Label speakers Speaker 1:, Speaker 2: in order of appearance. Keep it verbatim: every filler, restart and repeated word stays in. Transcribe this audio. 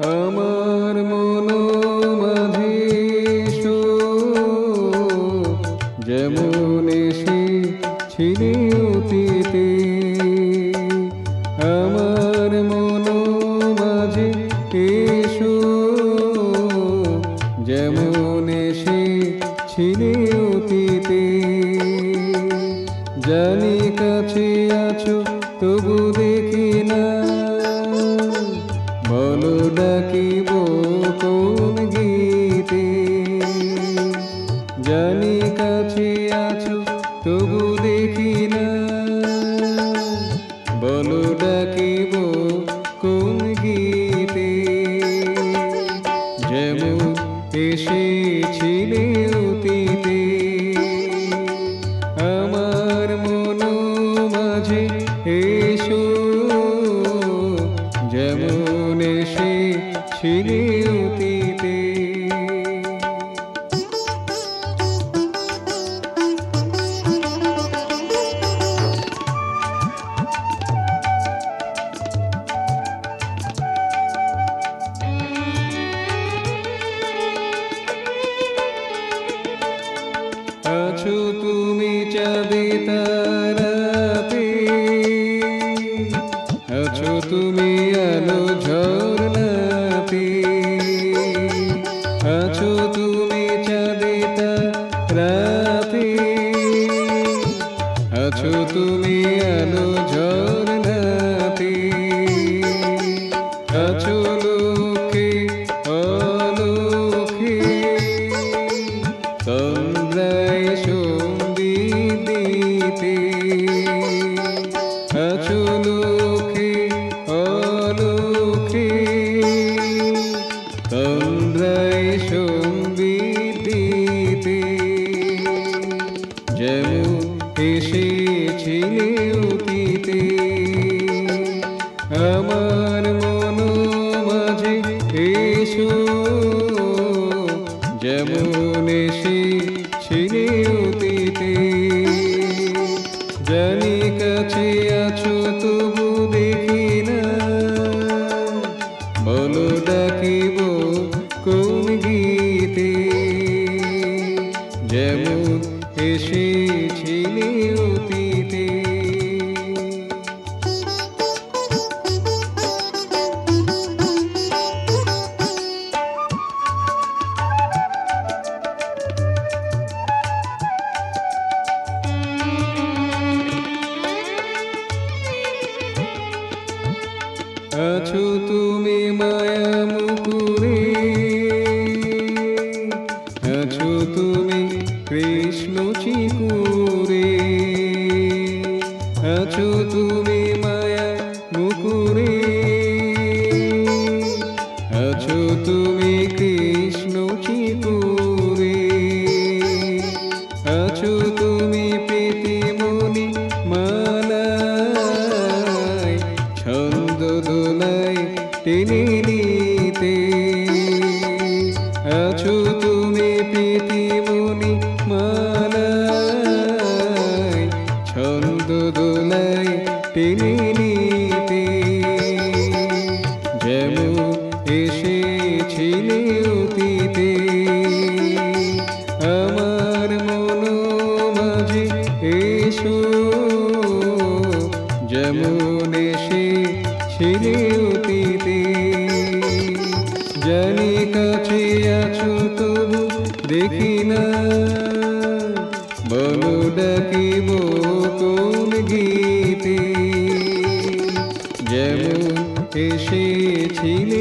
Speaker 1: আমার মন মাঝে এসো, যেমন এসেছিলে অতীতে। আমার মন মাঝে এসো, যেমন এসেছিলে অতীতে। জানি কাছে আছো তবু দেখি না, বলো ডাকিব কোন গীতে। জানি কাছে আছো তবু দেখি না, বলো ডাকিব কোন গীতে। যেমন এসেছিলে অতীতে। আমার মন মাঝে এসো, যেমন এসেছিলে অতীতে। আছো তুমি চাঁদে তারাতে, আছো তুমি আলো ঝরনাতে। আছো তুমি চাঁদে তারাতে, আছো তুমি আলো ঝরনাতে। আছো লোকে অলোকে, তন্দ্রায় সঙ্গীত দিতে। আছো লোকে অলোকে, তন্দ্রায় সঙ্গীত দিতে। যেমন এসেছিলে অতীতে। আমার মন মাঝে এসো, যেমন এসেছিলে অতীতে। জানি কাছে আছো তবু দেখি না, বলো ডাকিব কোন গীতে। যেমন এসেছিলে অতীতে। আছো তুমি মায়া মুকুরে, আছো তুমি কৃষ্ণ চিকুরে। আছো তুমি মায়া মুকুরে, আছো তুমি কৃষ্ণ চিকুরে। আছো তুমি প্রীতিমণি মালায়, ছন্দ দোলায় টেনে নিতে। আছো তুমি প্রীতিমণি মালায়, ছন্দ দোলায় টেনে নিতে। যেমন এসেছিলে অতীতে। আমার মন মাঝে এসো, যেমন এসেছিলে অতীতে। জানি কাছে আছো তবু দেখি না, বলো ডাকিব কোন গীতে। যেমন এসেছিলে